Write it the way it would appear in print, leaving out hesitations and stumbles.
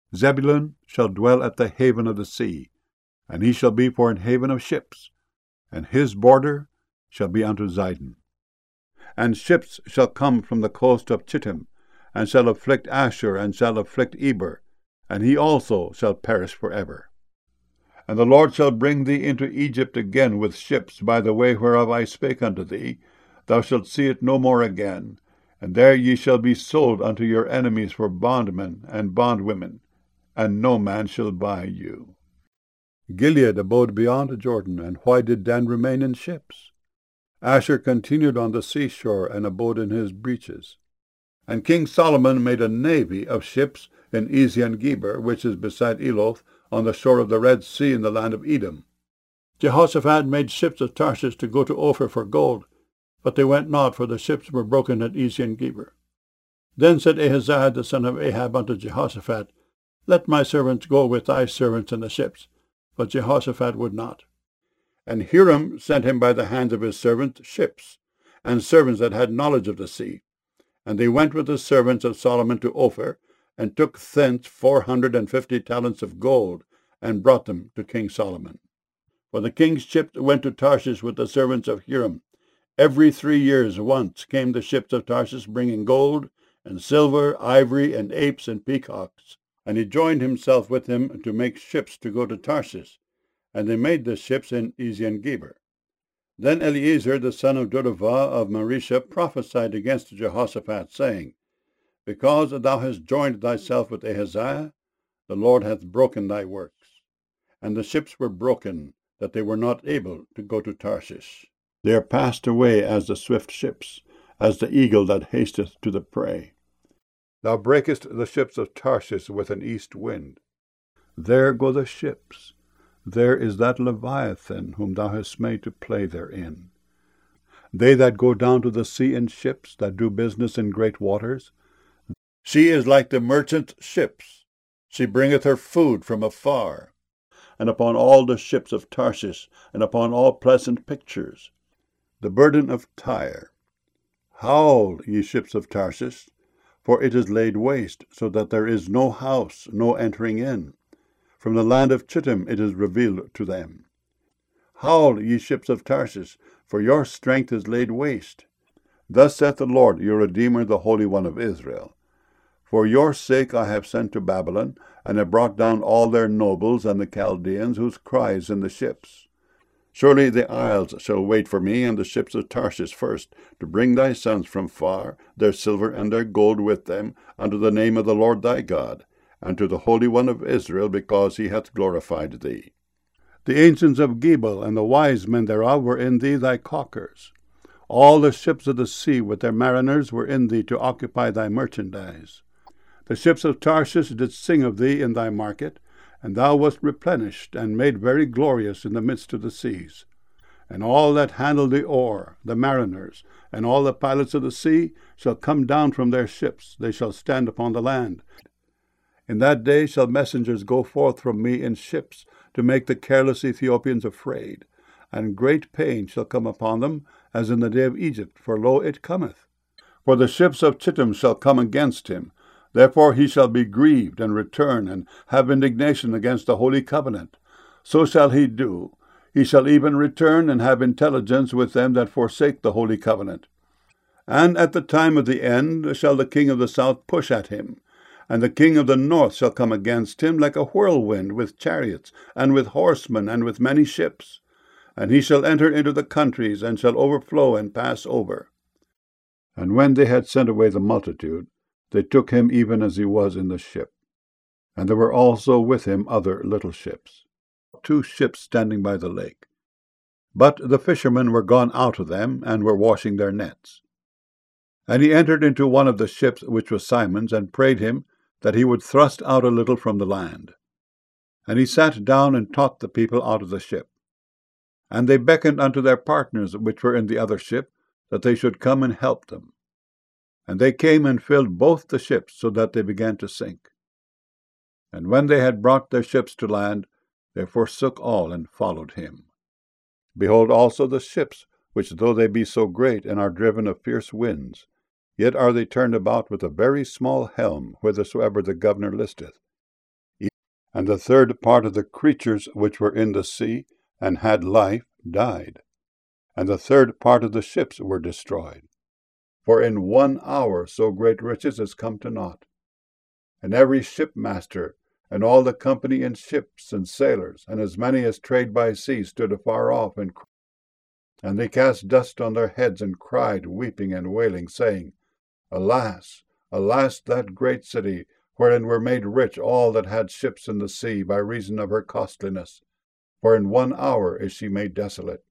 Zebulun shall dwell at the haven of the sea, and he shall be for an haven of ships, and his border shall be unto Zidon. And ships shall come from the coast of Chittim, and shall afflict Asher, and shall afflict Eber, and he also shall perish forever. And the Lord shall bring thee into Egypt again with ships, by the way whereof I spake unto thee. Thou shalt see it no more again, and there ye shall be sold unto your enemies for bondmen and bondwomen, and no man shall buy you. Gilead abode beyond Jordan, and why did Dan remain in ships? Asher continued on the seashore, and abode in his breaches. And King Solomon made a navy of ships in Ezion-Geber, which is beside Eloth, on the shore of the Red Sea in the land of Edom. Jehoshaphat made ships of Tarshish to go to Ophir for gold, but they went not, for the ships were broken at Ezion-Geber. Then said Ahaziah the son of Ahab unto Jehoshaphat, Let my servants go with thy servants in the ships. But Jehoshaphat would not. And Hiram sent him by the hands of his servants ships, and servants that had knowledge of the sea. And they went with the servants of Solomon to Ophir, and took thence 450 talents of gold, and brought them to King Solomon. For the king's ships went to Tarshish with the servants of Hiram. Every 3 years once came the ships of Tarshish, bringing gold, and silver, ivory, and apes, and peacocks. And he joined himself with him to make ships to go to Tarshish, and they made the ships in Ezion-Geber. Then Eliezer the son of Dodavah of Marisha prophesied against Jehoshaphat, saying, Because thou hast joined thyself with Ahaziah, the Lord hath broken thy works. And the ships were broken, that they were not able to go to Tarshish. They are passed away as the swift ships, as the eagle that hasteth to the prey. Thou breakest the ships of Tarshish with an east wind. There go the ships. There is that Leviathan whom thou hast made to play therein. They that go down to the sea in ships, that do business in great waters. She is like the merchant's ships. She bringeth her food from afar. And upon all the ships of Tarshish, and upon all pleasant pictures, the burden of Tyre. Howl, ye ships of Tarshish, for it is laid waste, so that there is no house, no entering in. From the land of Chittim it is revealed to them. Howl, ye ships of Tarshish, for your strength is laid waste. Thus saith the Lord, your Redeemer, the Holy One of Israel. For your sake I have sent to Babylon, and have brought down all their nobles and the Chaldeans, whose cry is in the ships. Surely the isles shall wait for me, and the ships of Tarshish first, to bring thy sons from far, their silver and their gold with them, unto the name of the Lord thy God, and to the Holy One of Israel, because he hath glorified thee. The ancients of Gebal and the wise men thereof were in thee thy caulkers. All the ships of the sea with their mariners were in thee to occupy thy merchandise. The ships of Tarshish did sing of thee in thy market, and thou wast replenished and made very glorious in the midst of the seas. And all that handle the oar, the mariners, and all the pilots of the sea, shall come down from their ships, they shall stand upon the land. In that day shall messengers go forth from me in ships, to make the careless Ethiopians afraid, and great pain shall come upon them, as in the day of Egypt, for lo, it cometh. For the ships of Chittim shall come against him, therefore he shall be grieved, and return, and have indignation against the holy covenant. So shall he do. He shall even return, and have intelligence with them that forsake the holy covenant. And at the time of the end shall the king of the south push at him, and the king of the north shall come against him like a whirlwind, with chariots, and with horsemen, and with many ships. And he shall enter into the countries, and shall overflow and pass over. And when they had sent away the multitude, they took him even as he was in the ship. And there were also with him other little ships, 2 ships standing by the lake. But the fishermen were gone out of them, and were washing their nets. And he entered into one of the ships, which was Simon's, and prayed him that he would thrust out a little from the land. And he sat down and taught the people out of the ship. And they beckoned unto their partners which were in the other ship, that they should come and help them. And they came and filled both the ships, so that they began to sink. And when they had brought their ships to land, they forsook all and followed him. Behold also the ships, which though they be so great, and are driven of fierce winds, yet are they turned about with a very small helm, whithersoever the governor listeth. And the third part of the creatures which were in the sea, and had life, died. And the third part of the ships were destroyed. For in 1 hour so great riches is come to naught. And every shipmaster, and all the company in ships and sailors, and as many as trade by sea, stood afar off, and they cast dust on their heads, and cried, weeping and wailing, saying, Alas, alas, that great city, wherein were made rich all that had ships in the sea, by reason of her costliness. For in 1 hour is she made desolate.